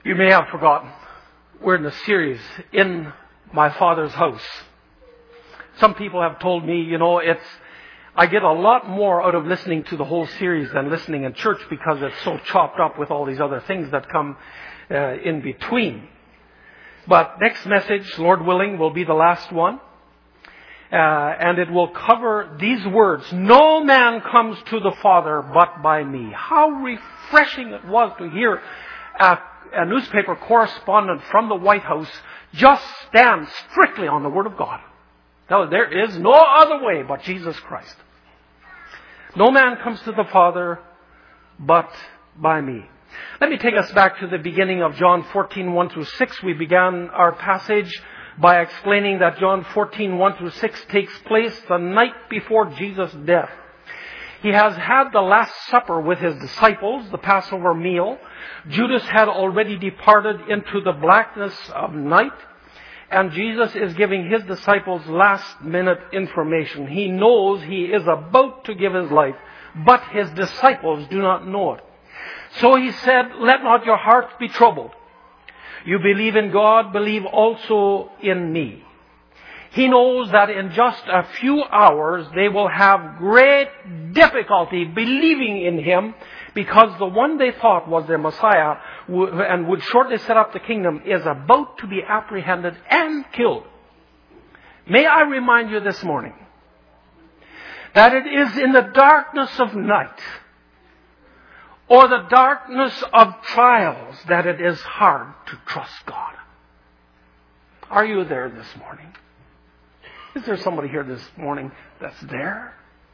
You may have forgotten, we're in a series, In My Father's House. Some people have told me, I get a lot more out of listening to the whole series than listening in church because it's so chopped up with all these other things that come in between. But next message, Lord willing, will be the last one. And it will cover these words, "No man comes to the Father but by me." How refreshing it was to hear a newspaper correspondent from the White House just stand strictly on the Word of God. No, there is no other way but Jesus Christ. No man comes to the Father but by me. Let me take us back to the beginning of John 14, 1 through 6. We began our passage by explaining that John 14, 1 through 6 takes place the night before Jesus' death. He has had the Last Supper with his disciples, the Passover meal. Judas had already departed into the blackness of night. And Jesus is giving his disciples last-minute information. He knows he is about to give his life, but his disciples do not know it. So he said, "Let not your hearts be troubled. You believe in God, believe also in me." He knows that in just a few hours they will have great difficulty believing in him because the one they thought was their Messiah and would shortly set up the kingdom is about to be apprehended and killed. May I remind you this morning that it is in the darkness of night or the darkness of trials that it is hard to trust God. Are you there this morning? Is there somebody here this morning that's there?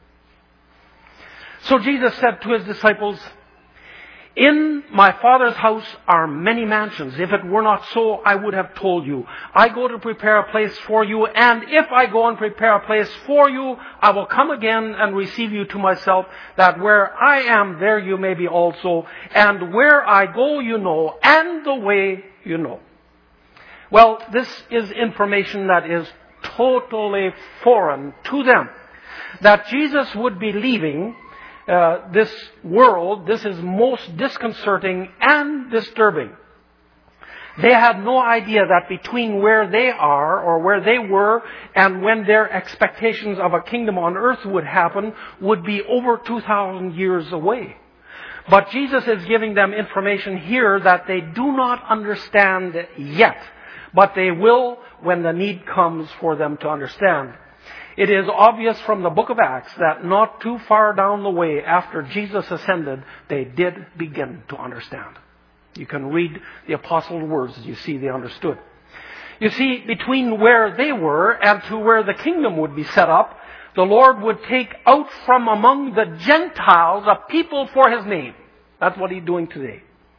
So Jesus said to his disciples, "In my Father's house are many mansions. If it were not so, I would have told you. I go to prepare a place for you, and if I go and prepare a place for you, I will come again and receive you to myself, that where I am, there you may be also. And where I go, you know, and the way you know." Well, this is information that is totally foreign to them. That Jesus would be leaving this world, this is most disconcerting and disturbing. They had no idea that between where they are or where they were and when their expectations of a kingdom on earth would happen would be over 2,000 years away. But Jesus is giving them information here that they do not understand yet. But they will when the need comes for them to understand. It is obvious from the book of Acts that not too far down the way after Jesus ascended, they did begin to understand. You can read the apostles' words as you see they understood. You see, between where they were and to where the kingdom would be set up, the Lord would take out from among the Gentiles a people for his name. That's what he's doing today.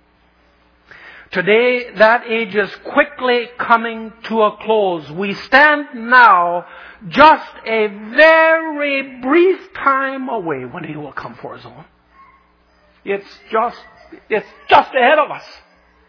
Today, that age is quickly coming to a close. We stand now just a very brief time away when he will come for his own. It's just ahead of us.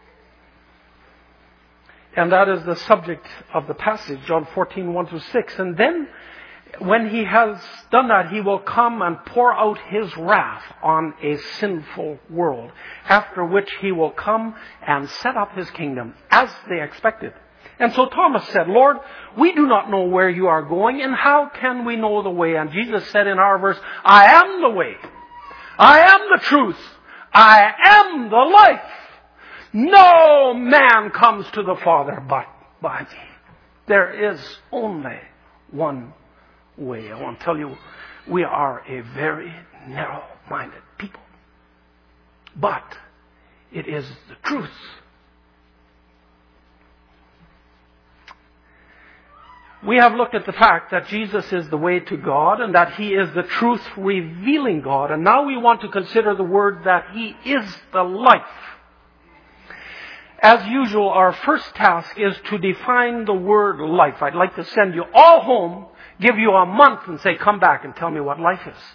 And that is the subject of the passage, John 14, 1 through 6. And then, when he has done that, he will come and pour out his wrath on a sinful world. After which he will come and set up his kingdom as they expected. And so Thomas said, "Lord, we do not know where you are going, and how can we know the way?" And Jesus said in our verse, "I am the way. I am the truth. I am the life. No man comes to the Father but by me." There is only one way. I want to tell you, we are a very narrow-minded people. But it is the truth. We have looked at the fact that Jesus is the way to God and that he is the truth revealing God. And now we want to consider the word that he is the life. As usual, our first task is to define the word life. I'd like to send you all home, give you a month and say, "Come back and tell me what life is."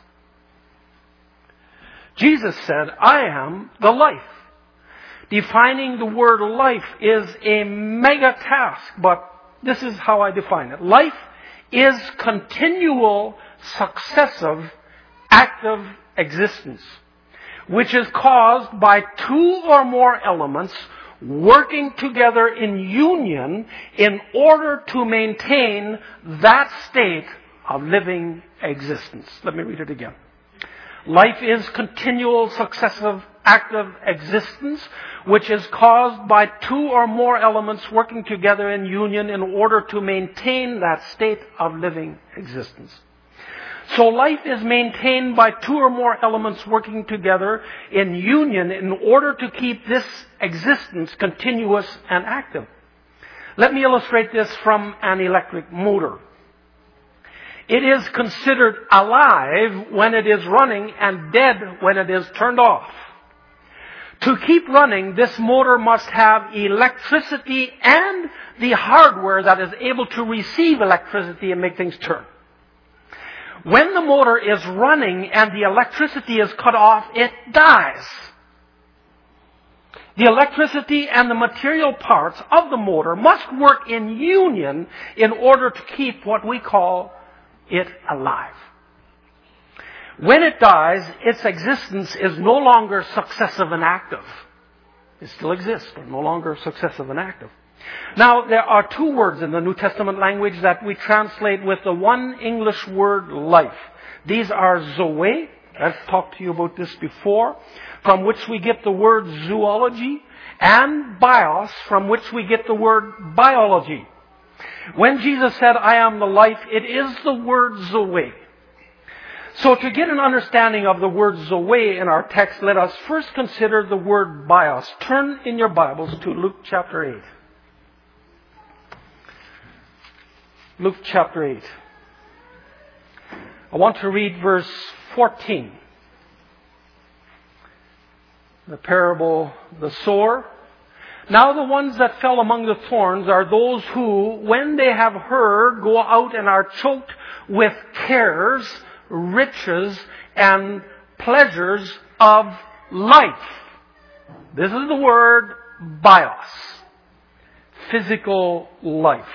Jesus said, "I am the life." Defining the word life is a mega task, but this is how I define it. Life is continual, successive, active existence, which is caused by two or more elements working together in union in order to maintain that state of living existence. Let me read it again. Life is continual, successive, active existence, which is caused by two or more elements working together in union in order to maintain that state of living existence. So life is maintained by two or more elements working together in union in order to keep this existence continuous and active. Let me illustrate this from an electric motor. It is considered alive when it is running and dead when it is turned off. To keep running, this motor must have electricity and the hardware that is able to receive electricity and make things turn. When the motor is running and the electricity is cut off, it dies. The electricity and the material parts of the motor must work in union in order to keep what we call it alive. When it dies, its existence is no longer successive and active. It still exists, but no longer successive and active. Now, there are two words in the New Testament language that we translate with the one English word life. These are zoe. I've talked to you about this before, from which we get the word zoology, and bios, from which we get the word biology. When Jesus said, I am the life, it is the word zoe. So to get an understanding of the word zoe in our text, let us first consider the word bios. Turn in your Bibles to Luke chapter 8. Luke chapter 8. I want to read verse 14. The parable, the sower. Now the ones that fell among the thorns are those who, when they have heard, go out and are choked with cares, riches, and pleasures of life. This is the word bios. Physical life.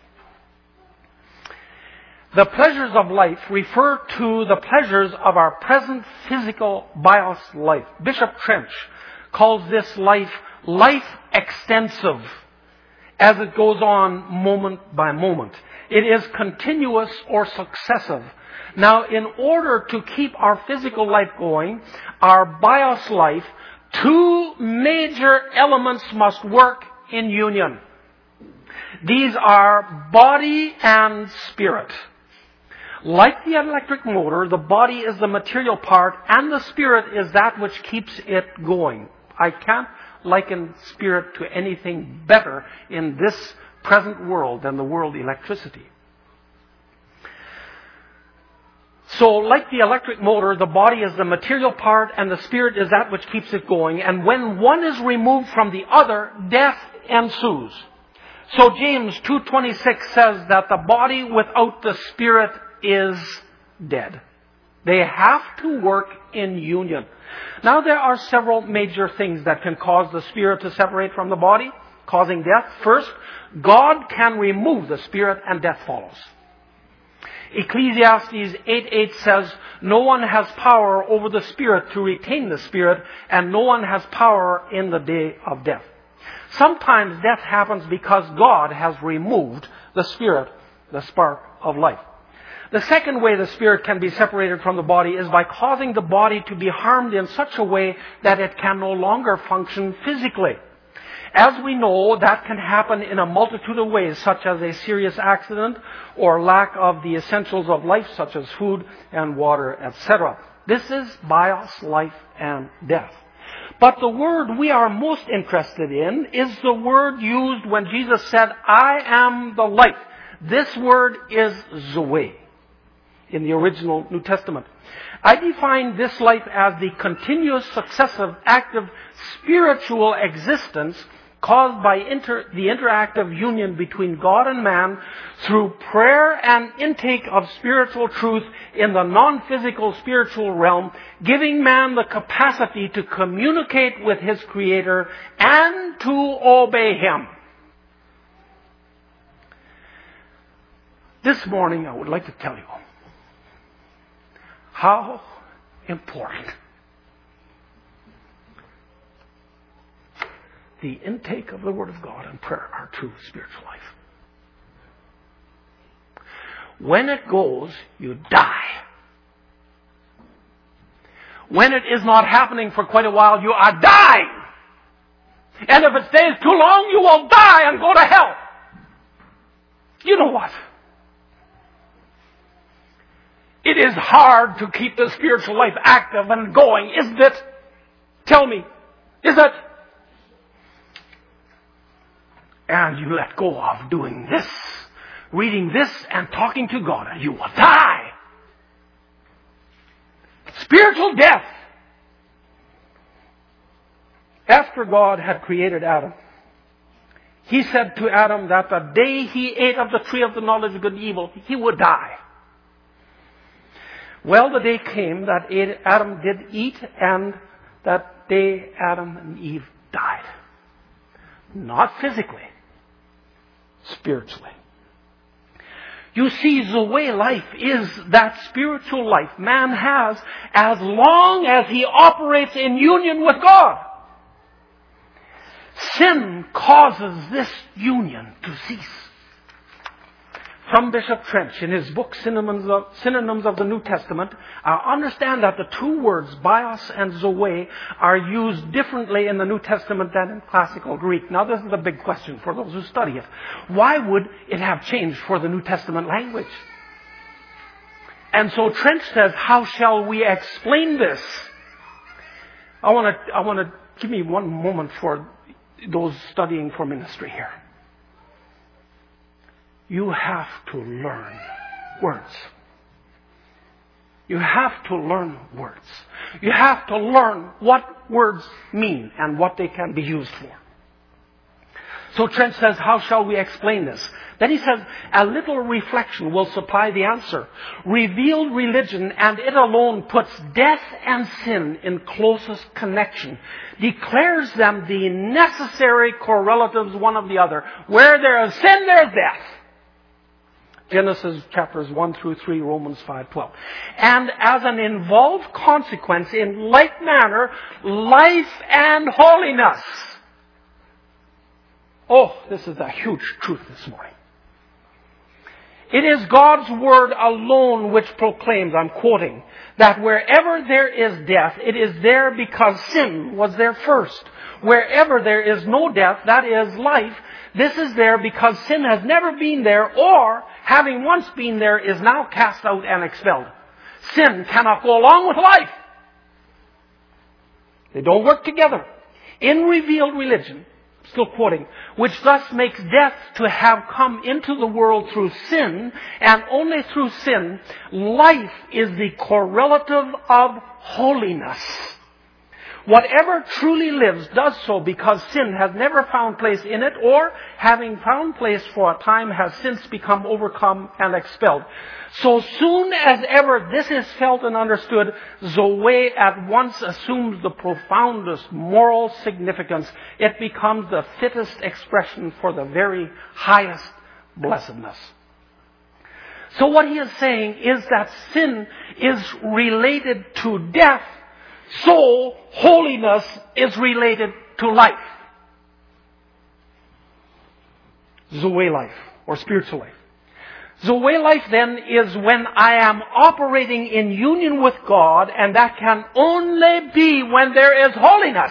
The pleasures of life refer to the pleasures of our present physical bios life. Bishop Trench calls this life extensive as it goes on moment by moment. It is continuous or successive. Now, in order to keep our physical life going, our bios life, two major elements must work in union. These are body and spirit. Like the electric motor, the body is the material part and the spirit is that which keeps it going. I can't liken spirit to anything better in this present world than the world electricity. So, like the electric motor, the body is the material part and the spirit is that which keeps it going. And when one is removed from the other, death ensues. So James 2:26 says that the body without the spirit is dead. They have to work in union. Now there are several major things that can cause the spirit to separate from the body, causing death. First, God can remove the spirit and death follows. Ecclesiastes 8:8 says, no one has power over the spirit to retain the spirit, and no one has power in the day of death. Sometimes death happens because God has removed the spirit, the spark of life. The second way the spirit can be separated from the body is by causing the body to be harmed in such a way that it can no longer function physically. As we know, that can happen in a multitude of ways, such as a serious accident or lack of the essentials of life, such as food and water, etc. This is bios, life, and death. But the word we are most interested in is the word used when Jesus said, I am the life. This word is zoe in the original New Testament. I define this life as the continuous, successive, active, spiritual existence caused by the interactive union between God and man through prayer and intake of spiritual truth in the non-physical spiritual realm, giving man the capacity to communicate with his Creator and to obey Him. This morning I would like to tell you how important the intake of the Word of God and prayer our true spiritual life. When it goes, you die. When it is not happening for quite a while, you are dying. And if it stays too long, you will die and go to hell. You know what? It is hard to keep the spiritual life active and going, isn't it? Tell me, is it? And you let go of doing this, reading this, and talking to God, and you will die. Spiritual death. After God had created Adam, He said to Adam that the day he ate of the tree of the knowledge of good and evil, he would die. Well, the day came that Adam did eat, and that day Adam and Eve died. Not physically, spiritually. You see, Zoe life is that spiritual life man has as long as he operates in union with God. Sin causes this union to cease. From Bishop Trench, in his book Synonyms of the New Testament, understand that the two words bios and zoe are used differently in the New Testament than in classical Greek. Now, this is a big question for those who study it. Why would it have changed for the New Testament language? And so Trench says, how shall we explain this? I want to give me one moment for those studying for ministry here. You have to learn words. You have to learn words. You have to learn what words mean and what they can be used for. So Trench says, how shall we explain this? Then he says, a little reflection will supply the answer. Revealed religion, and it alone, puts death and sin in closest connection, declares them the necessary correlatives one of the other. Where there is sin, there is death. Genesis chapters 1 through 3, Romans 5:12. And as an involved consequence, in like manner, life and holiness. Oh, this is a huge truth this morning. It is God's Word alone which proclaims, I'm quoting, that wherever there is death, it is there because sin was there first. Wherever there is no death, that is life, this is there because sin has never been there, or, having once been there, is now cast out and expelled. Sin cannot go along with life. They don't work together. In revealed religion, still quoting, which thus makes death to have come into the world through sin, and only through sin, life is the correlative of holiness. Whatever truly lives does so because sin has never found place in it, or, having found place for a time, has since become overcome and expelled. So soon as ever this is felt and understood, Zoe at once assumes the profoundest moral significance. It becomes the fittest expression for the very highest blessedness. So what he is saying is that sin is related to death, so holiness is related to life. Zoe life, or spiritual life. Zoe life then is when I am operating in union with God, and that can only be when there is holiness.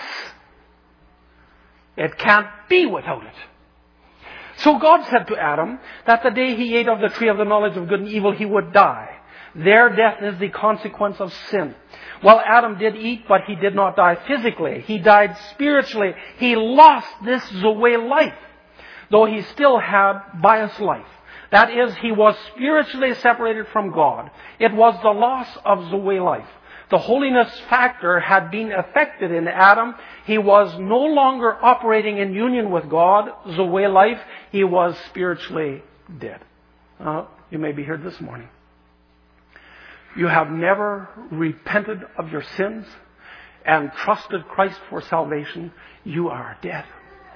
It can't be without it. So God said to Adam that the day he ate of the tree of the knowledge of good and evil, he would die. Their death is the consequence of sin. Well, Adam did eat, but he did not die physically. He died spiritually. He lost this Zoe life, though he still had bios life. That is, he was spiritually separated from God. It was the loss of Zoe life. The holiness factor had been affected in Adam. He was no longer operating in union with God, Zoe life. He was spiritually dead. You may be here this morning. You have never repented of your sins and trusted Christ for salvation. You are dead.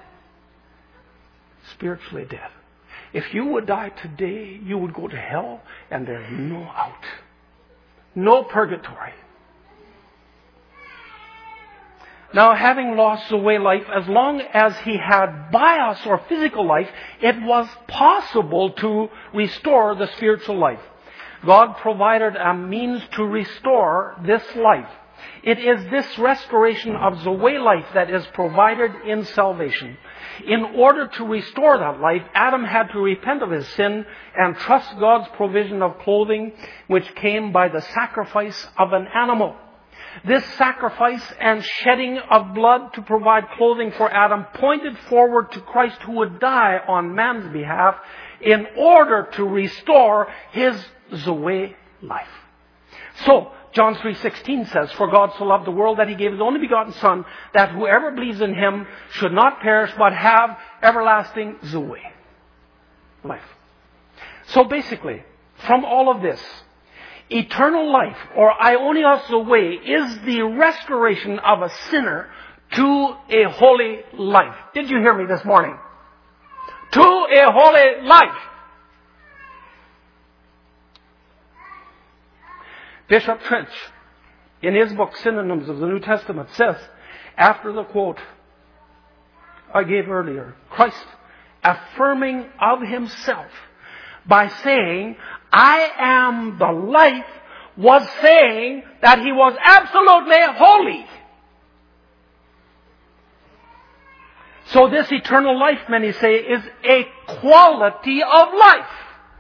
Spiritually dead. If you would die today, you would go to hell, and there's no out. No purgatory. Now, having lost Zoe life, as long as he had bios or physical life, it was possible to restore the spiritual life. God provided a means to restore this life. It is this restoration of Zoe life that is provided in salvation. In order to restore that life, Adam had to repent of his sin and trust God's provision of clothing, which came by the sacrifice of an animal. This sacrifice and shedding of blood to provide clothing for Adam pointed forward to Christ, who would die on man's behalf in order to restore his Zoe life. So, John 3:16 says, "For God so loved the world that he gave his only begotten Son, that whoever believes in him should not perish but have everlasting Zoe life." So basically, from all of this, eternal life, or aionios Zoe, is the restoration of a sinner to a holy life. Did you hear me this morning? To a holy life. Bishop Trench, in his book Synonyms of the New Testament, says, after the quote I gave earlier, Christ affirming of himself by saying, "I am the life," was saying that he was absolutely holy. So this eternal life, many say, is a quality of life.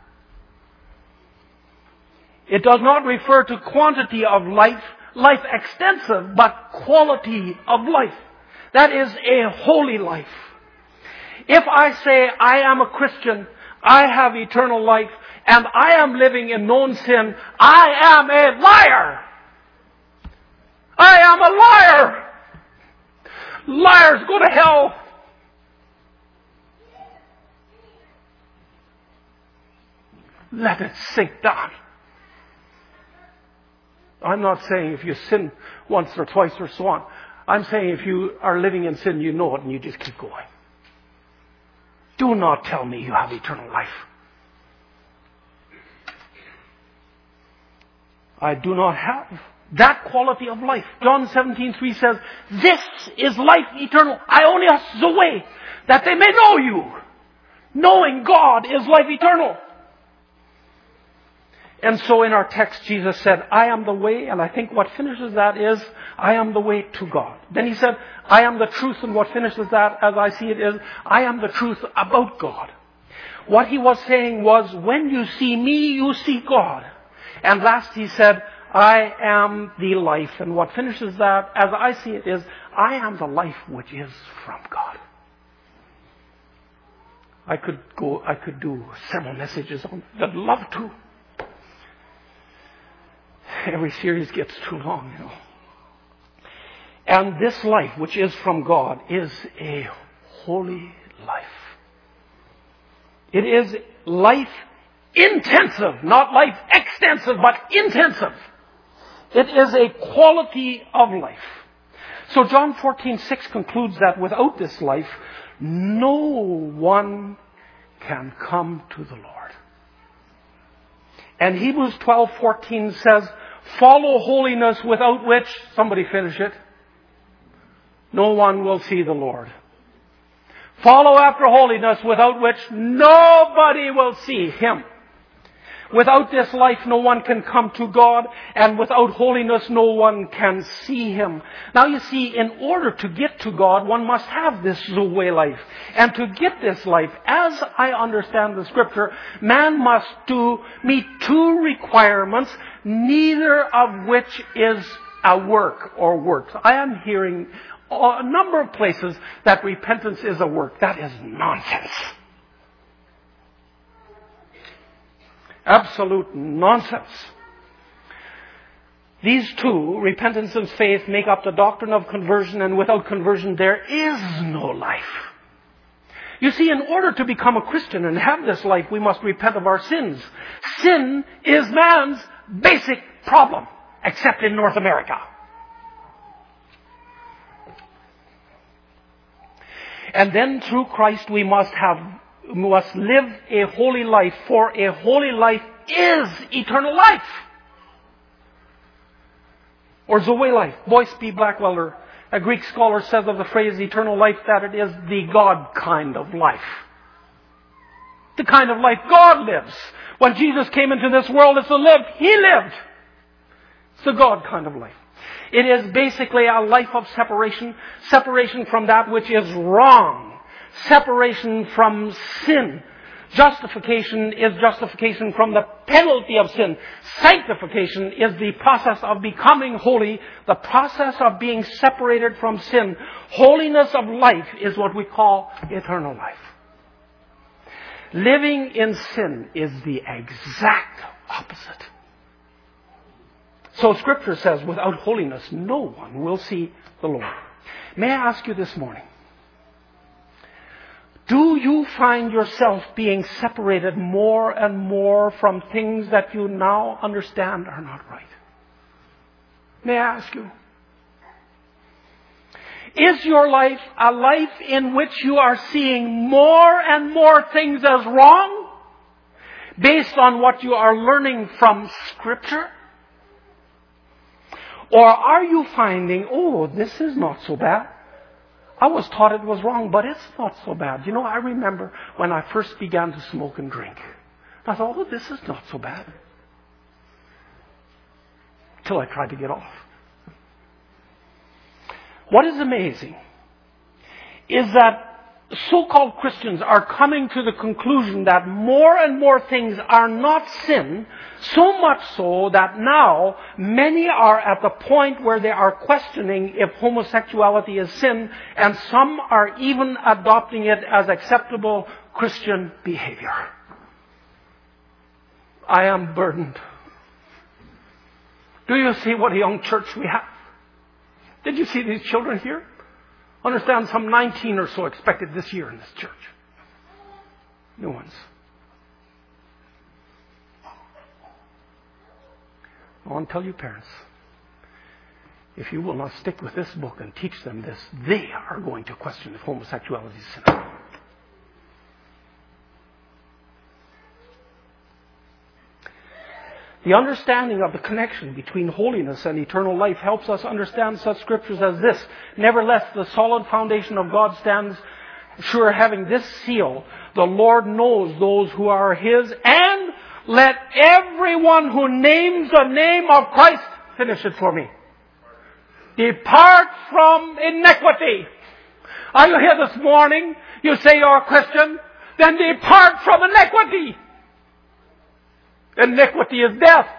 It does not refer to quantity of life extensive, but quality of life. That is a holy life. If I say I am a Christian, I have eternal life, and I am living in known sin, I am a liar. I am a liar. Liars go to hell. Let it sink down. I'm not saying if you sin once or twice or so on. I'm saying if you are living in sin, you know it and you just keep going. Do not tell me you have eternal life. I do not have that quality of life. John 17:3 says, "This is life eternal, aionios Zoe, that they may know you." Knowing God is life eternal. And so in our text, Jesus said, "I am the way," and I think what finishes that is, "I am the way to God." Then he said, "I am the truth," and what finishes that, as I see it, is, "I am the truth about God." What he was saying was, when you see me, you see God. And last he said, "I am the life," and what finishes that, as I see it, is, "I am the life which is from God." I could do several messages on that. I'd love to. Every series gets too long, you know. And this life, which is from God, is a holy life. It is life intensive, not life extensive, but intensive. It is a quality of life. So John 14:6 concludes that without this life, no one can come to the Lord. And Hebrews 12:14 says, "Follow holiness, without which," somebody finish it, "no one will see the Lord." Follow after holiness, without which nobody will see Him. Without this life, no one can come to God, and without holiness, no one can see Him. Now you see, in order to get to God, one must have this Zoe life. And to get this life, as I understand the Scripture, man must meet two requirements, neither of which is a work or works. I am hearing a number of places that repentance is a work. That is nonsense. Absolute nonsense. These two, repentance and faith, make up the doctrine of conversion, and without conversion there is no life. You see, in order to become a Christian and have this life, we must repent of our sins. Sin is man's basic problem, except in North America. And then through Christ we must live a holy life, for a holy life is eternal life. Or Zoe life. Boyce B. Blackwelder A Greek scholar says of the phrase eternal life that it is the God kind of life. The kind of life God lives. When Jesus came into this world, it's to live. He lived. It's the God kind of life. It is basically a life of separation. Separation from that which is wrong. Separation from sin. Justification is justification from the penalty of sin. Sanctification is the process of becoming holy, the process of being separated from sin. Holiness of life is what we call eternal life. Living in sin is the exact opposite. So Scripture says, without holiness, no one will see the Lord. May I ask you this morning, do you find yourself being separated more and more from things that you now understand are not right? May I ask you? Is your life a life in which you are seeing more and more things as wrong based on what you are learning from Scripture? Or are you finding, oh, this is not so bad? I was taught it was wrong, but it's not so bad. You know, I remember when I first began to smoke and drink. I thought, oh, this is not so bad. Till I tried to get off. What is amazing is that so-called Christians are coming to the conclusion that more and more things are not sin, so much so that now many are at the point where they are questioning if homosexuality is sin, and some are even adopting it as acceptable Christian behavior. I am burdened. Do you see what a young church we have? Did you see these children here? Understand some 19 or so expected this year in this church. New ones. I want to tell you parents, if you will not stick with this book and teach them this, they are going to question if homosexuality is sin. The understanding of the connection between holiness and eternal life helps us understand such scriptures as this. Nevertheless, the solid foundation of God stands sure, having this seal: the Lord knows those who are His, and let everyone who names the name of Christ, finish it for me, depart from iniquity. Are you here this morning? You say you're a Christian? Then depart from iniquity. Iniquity is death.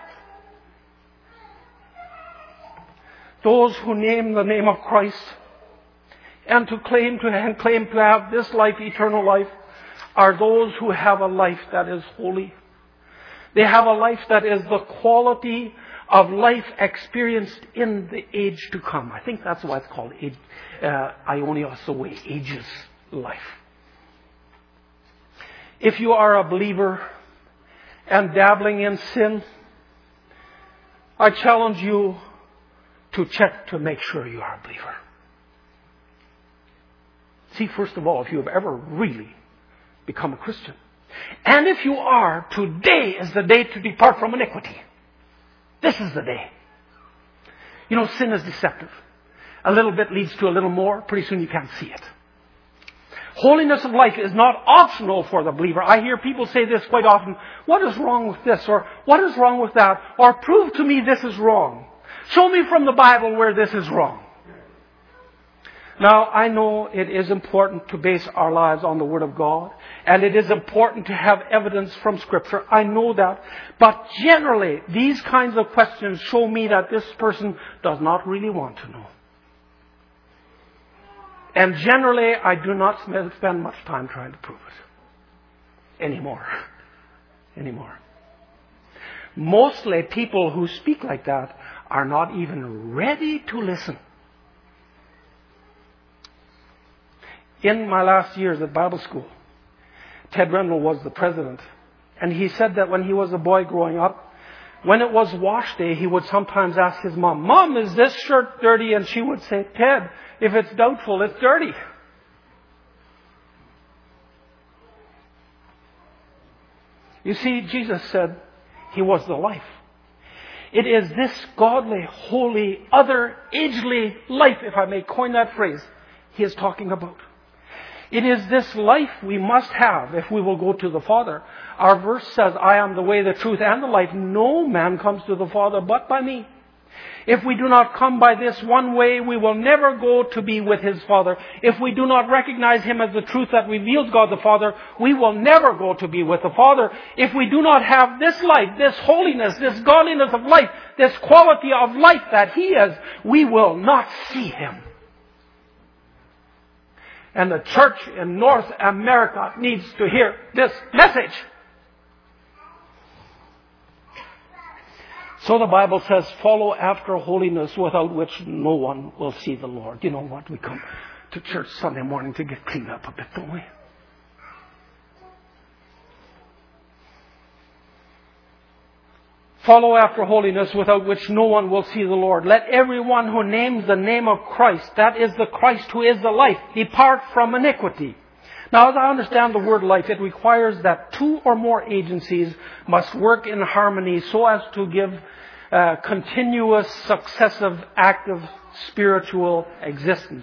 Those who name the name of Christ and claim to have this life, eternal life, are those who have a life that is holy. They have a life that is the quality of life experienced in the age to come. I think that's why it's called Ionios, the way, ages life. If you are a believer and dabbling in sin, I challenge you to check to make sure you are a believer. See, first of all, if you have ever really become a Christian. And if you are, today is the day to depart from iniquity. This is the day. You know, sin is deceptive. A little bit leads to a little more. Pretty soon you can't see it. Holiness of life is not optional for the believer. I hear people say this quite often. What is wrong with this? Or what is wrong with that? Or prove to me this is wrong. Show me from the Bible where this is wrong. Now, I know it is important to base our lives on the Word of God. And it is important to have evidence from Scripture. I know that. But generally, these kinds of questions show me that this person does not really want to know. And generally, I do not spend much time trying to prove it. Anymore. Mostly people who speak like that are not even ready to listen. In my last years at Bible school, Ted Rendell was the president. And he said that when he was a boy growing up, when it was wash day, he would sometimes ask his mom, "Mom, is this shirt dirty?" And she would say, "Ted, if it's doubtful, it's dirty." You see, Jesus said He was the life. It is this godly, holy, other agely life, if I may coin that phrase, he is talking about. It is this life we must have if we will go to the Father. Our verse says, I am the way, the truth, and the life. No man comes to the Father but by me. If we do not come by this one way, we will never go to be with His Father. If we do not recognize Him as the truth that reveals God the Father, we will never go to be with the Father. If we do not have this life, this holiness, this godliness of life, this quality of life that He is, we will not see Him. And the church in North America needs to hear this message. So the Bible says, follow after holiness without which no one will see the Lord. You know what? We come to church Sunday morning to get cleaned up a bit, don't we? Follow after holiness without which no one will see the Lord. Let everyone who names the name of Christ, that is the Christ who is the life, depart from iniquity. Now, as I understand the word life, it requires that two or more agencies must work in harmony so as to give continuous, successive, active, spiritual existence.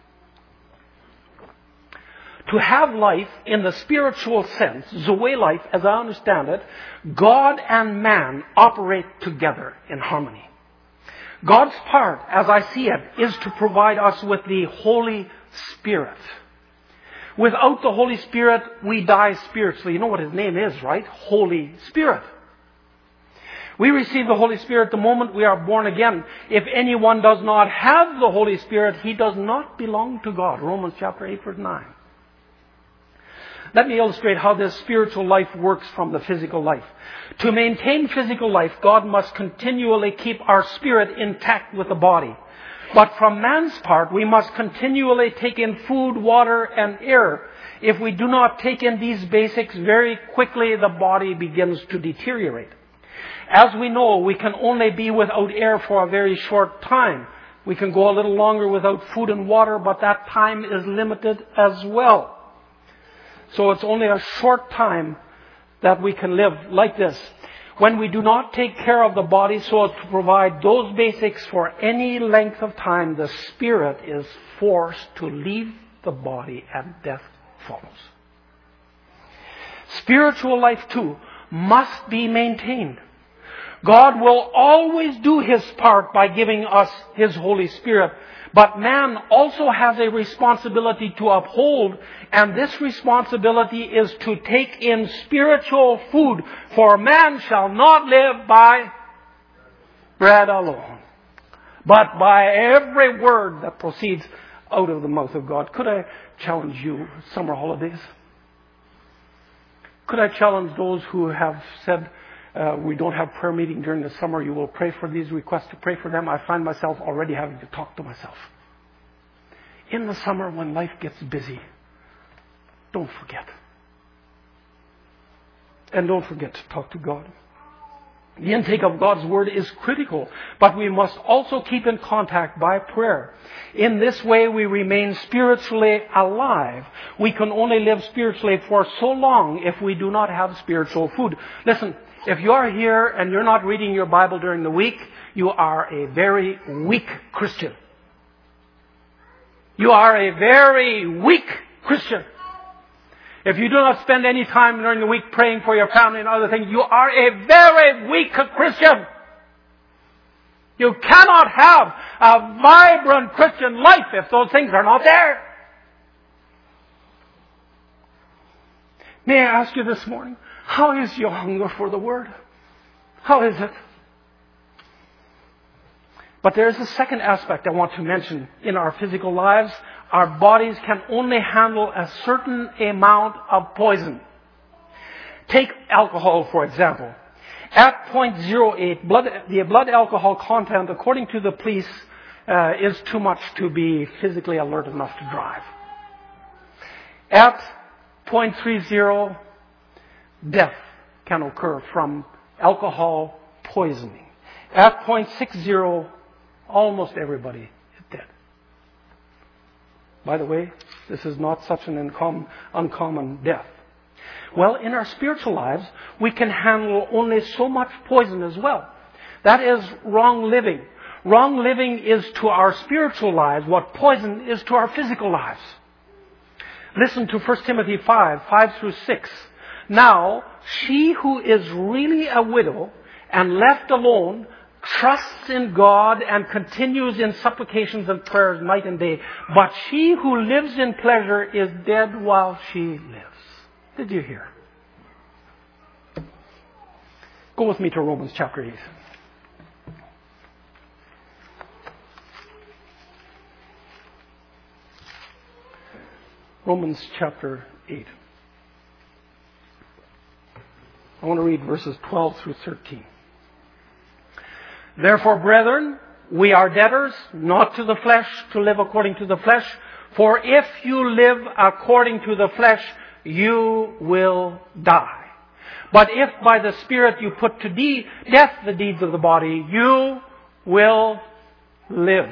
To have life in the spiritual sense, Zoe life, as I understand it, God and man operate together in harmony. God's part, as I see it, is to provide us with the Holy Spirit. Without the Holy Spirit, we die spiritually. You know what His name is, right? Holy Spirit. We receive the Holy Spirit the moment we are born again. If anyone does not have the Holy Spirit, he does not belong to God. Romans chapter 8, verse 9. Let me illustrate how this spiritual life works from the physical life. To maintain physical life, God must continually keep our spirit intact with the body. But from man's part, we must continually take in food, water, and air. If we do not take in these basics, very quickly the body begins to deteriorate. As we know, we can only be without air for a very short time. We can go a little longer without food and water, but that time is limited as well. So it's only a short time that we can live like this. When we do not take care of the body so as to provide those basics for any length of time, the spirit is forced to leave the body and death follows. Spiritual life too must be maintained. God will always do His part by giving us His Holy Spirit. But man also has a responsibility to uphold, and this responsibility is to take in spiritual food, for man shall not live by bread alone, but by every word that proceeds out of the mouth of God. Could I challenge you, summer holidays? Could I challenge those who have said, we don't have prayer meeting during the summer, you will pray for these requests to pray for them? I find myself already having to talk to myself. In the summer when life gets busy, don't forget. And don't forget to talk to God. The intake of God's Word is critical, but we must also keep in contact by prayer. In this way, we remain spiritually alive. We can only live spiritually for so long if we do not have spiritual food. Listen, if you are here and you're not reading your Bible during the week, you are a very weak Christian. You are a very weak Christian. If you do not spend any time during the week praying for your family and other things, you are a very weak Christian. You cannot have a vibrant Christian life if those things are not there. May I ask you this morning, how is your hunger for the Word? How is it? But there is a second aspect I want to mention. In our physical lives, our bodies can only handle a certain amount of poison. Take alcohol, for example. At 0.08, the blood alcohol content, according to the police, is too much to be physically alert enough to drive. At 0.30, death can occur from alcohol poisoning. At 0.60, almost everybody is dead. By the way, this is not such an uncommon death. Well, in our spiritual lives, we can handle only so much poison as well. That is wrong living. Wrong living is to our spiritual lives what poison is to our physical lives. Listen to 1 Timothy 5:5-6. Now, she who is really a widow and left alone trusts in God and continues in supplications and prayers night and day. But she who lives in pleasure is dead while she lives. Did you hear? Go with me to Romans chapter 8. Romans chapter 8. I want to read verses 12-13. Therefore, brethren, we are debtors, not to the flesh, to live according to the flesh. For if you live according to the flesh, you will die. But if by the Spirit you put to death the deeds of the body, you will live.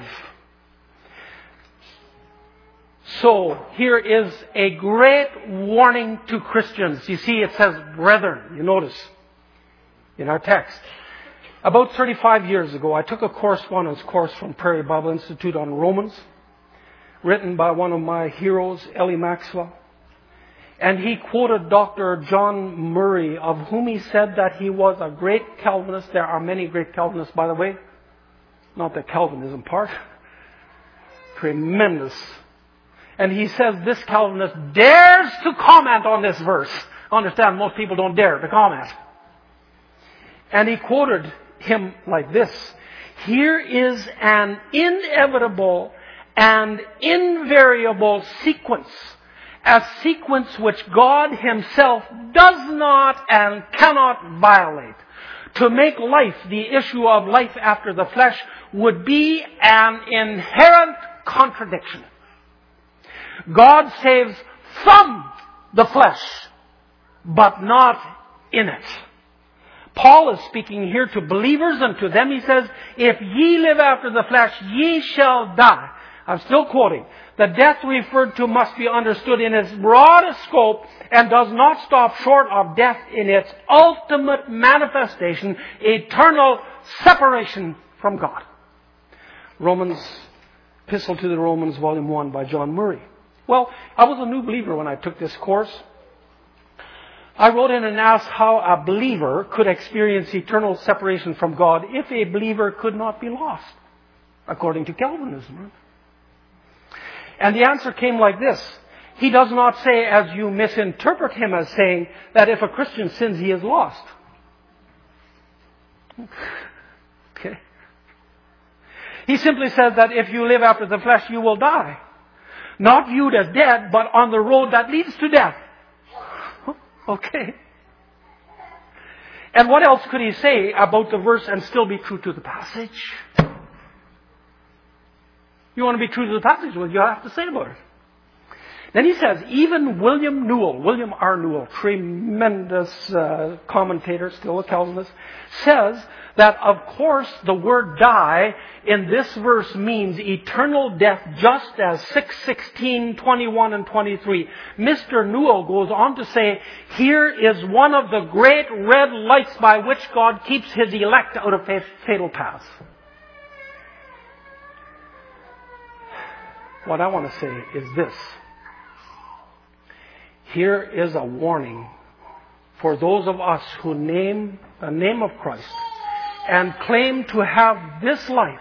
So, here is a great warning to Christians. You see, it says, brethren, you notice, in our text. About 35 years ago, I took a correspondence course from Prairie Bible Institute on Romans, written by one of my heroes, Ellie Maxwell. And he quoted Dr. John Murray, of whom he said that he was a great Calvinist. There are many great Calvinists, by the way. Not that Calvinism part. Tremendous. And he says this Calvinist dares to comment on this verse. Understand, most people don't dare to comment. And he quoted him like this. Here is an inevitable and invariable sequence. A sequence which God Himself does not and cannot violate. To make life the issue of life after the flesh would be an inherent contradiction. God saves from the flesh, but not in it. Paul is speaking here to believers, and to them he says, if ye live after the flesh, ye shall die. I'm still quoting. The death referred to must be understood in its broadest scope and does not stop short of death in its ultimate manifestation, eternal separation from God. Epistle to the Romans, Volume 1 by John Murray. Well, I was a new believer when I took this course. I wrote in and asked how a believer could experience eternal separation from God if a believer could not be lost, according to Calvinism. And the answer came like this. He does not say, as you misinterpret him as saying, that if a Christian sins, he is lost. Okay. He simply says that if you live after the flesh, you will die. Not viewed as dead, but on the road that leads to death. Okay. And what else could he say about the verse and still be true to the passage? You want to be true to the passage, well, you have to say about it. Then he says, even William R. Newell, tremendous commentator, still a Calvinist, says that, of course, the word die in this verse means eternal death, just as 6:16, 21, and 23. Mr. Newell goes on to say, here is one of the great red lights by which God keeps His elect out of fatal paths. What I want to say is this. Here is a warning for those of us who name the name of Christ and claim to have this life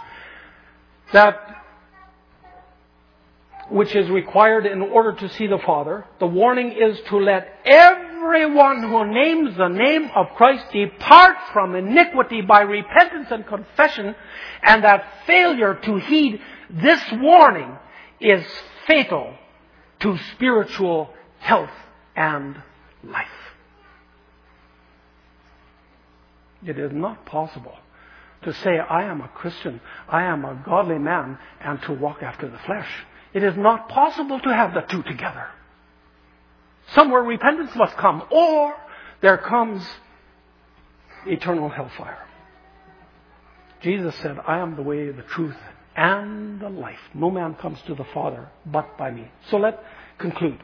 which is required in order to see the Father. The warning is to let everyone who names the name of Christ depart from iniquity by repentance and confession, and that failure to heed this warning is fatal to spiritual health and life. It is not possible to say, I am a Christian, I am a godly man, and to walk after the flesh. It is not possible to have the two together. Somewhere repentance must come, or there comes eternal hellfire. Jesus said, I am the way, the truth, and the life. No man comes to the Father but by me. So let's conclude.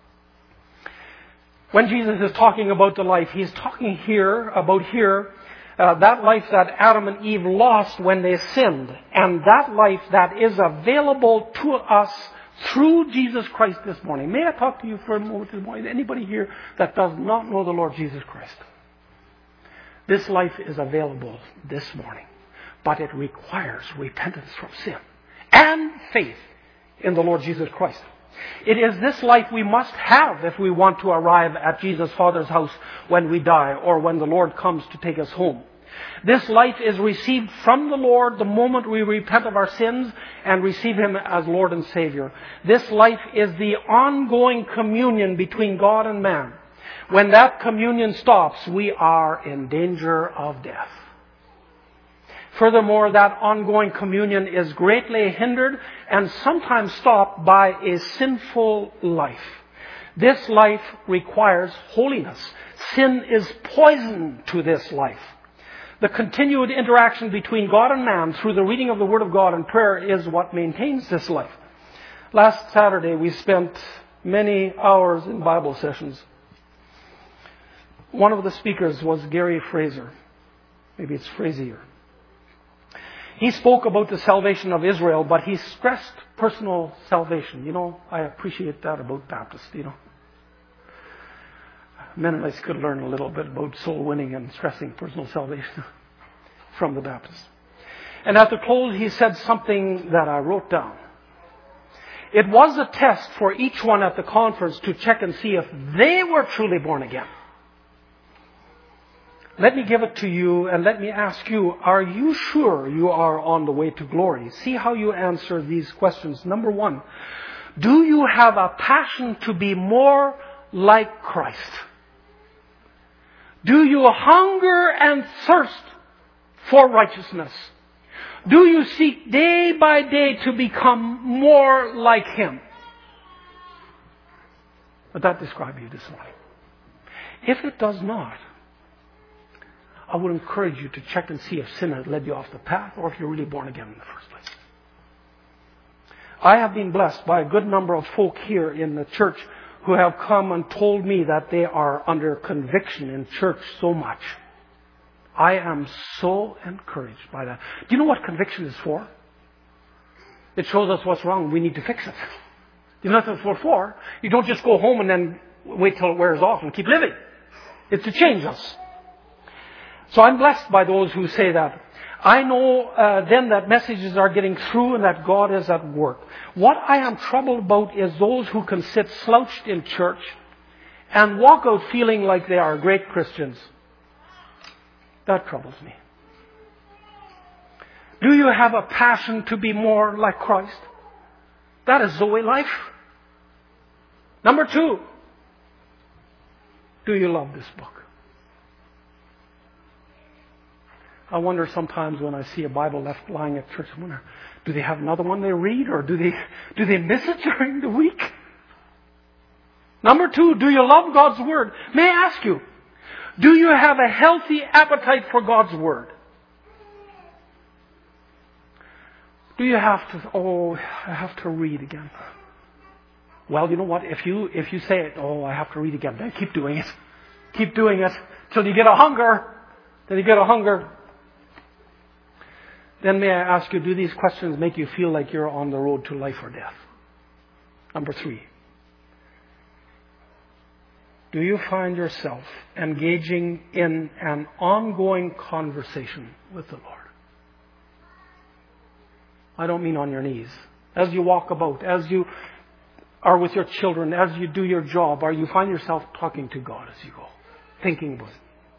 When Jesus is talking about the life, He's talking here that life that Adam and Eve lost when they sinned, and that life that is available to us through Jesus Christ this morning. May I talk to you for a moment this morning? Anybody here that does not know the Lord Jesus Christ? This life is available this morning, but it requires repentance from sin and faith in the Lord Jesus Christ. It is this life we must have if we want to arrive at Jesus' Father's house when we die or when the Lord comes to take us home. This life is received from the Lord the moment we repent of our sins and receive Him as Lord and Savior. This life is the ongoing communion between God and man. When that communion stops, we are in danger of death. Furthermore, that ongoing communion is greatly hindered and sometimes stopped by a sinful life. This life requires holiness. Sin is poison to this life. The continued interaction between God and man through the reading of the Word of God and prayer is what maintains this life. Last Saturday, we spent many hours in Bible sessions. One of the speakers was Gary Fraser. Maybe it's Frazier. He spoke about the salvation of Israel, but he stressed personal salvation. You know, I appreciate that about Baptists, you know. Mennonites could learn a little bit about soul winning and stressing personal salvation from the Baptists. And at the close, he said something that I wrote down. It was a test for each one at the conference to check and see if they were truly born again. Let me give it to you and let me ask you, are you sure you are on the way to glory? See how you answer these questions. Number one, do you have a passion to be more like Christ? Do you hunger and thirst for righteousness? Do you seek day by day to become more like Him? Would that describe you this morning? If it does not, I would encourage you to check and see if sin has led you off the path or if you're really born again in the first place. I have been blessed by a good number of folk here in the church who have come and told me that they are under conviction in church so much. I am so encouraged by that. Do you know what conviction is for? It shows us what's wrong. We need to fix it. You know what it's for? You don't just go home and then wait till it wears off and keep living. It's to change us. So I'm blessed by those who say that. I know then that messages are getting through and that God is at work. What I am troubled about is those who can sit slouched in church and walk out feeling like they are great Christians. That troubles me. Do you have a passion to be more like Christ? That is Zoe life. Number two, do you love this book? I wonder sometimes when I see a Bible left lying at church, I wonder, do they have another one they read or do they miss it during the week? Number two, do you love God's Word? May I ask you, do you have a healthy appetite for God's Word? Do you have to, I have to read again? Well, you know what? If you say, I have to read again, then keep doing it. Keep doing it till you get a hunger. Then you get a hunger. Then may I ask you, do these questions make you feel like you're on the road to life or death? Number three. Do you find yourself engaging in an ongoing conversation with the Lord? I don't mean on your knees. As you walk about, as you are with your children, as you do your job, or you find yourself talking to God as you go, thinking about it.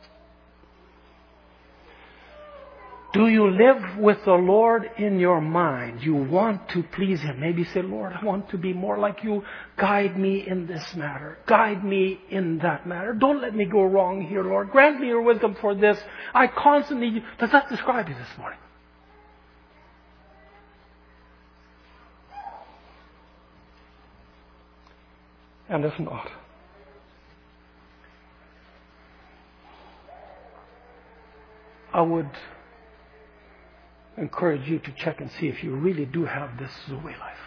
Do you live with the Lord in your mind? You want to please Him. Maybe say, Lord, I want to be more like You. Guide me in this matter. Guide me in that matter. Don't let me go wrong here, Lord. Grant me Your wisdom for this. I constantly... Does that describe you this morning? And if not, I would encourage you to check and see if you really do have this Zoe life.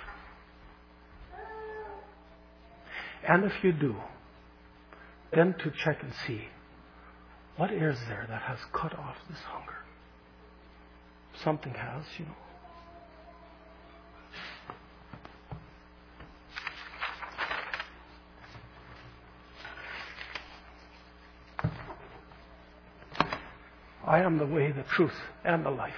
And if you do, then to check and see, What is there that has cut off this hunger? Something has, you know. I am the way, the truth, and the life.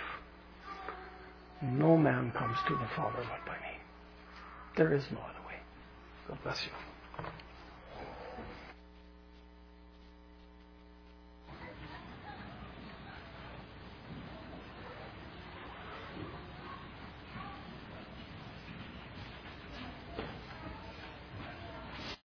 No man comes to the Father but by me. There is no other way. God bless you.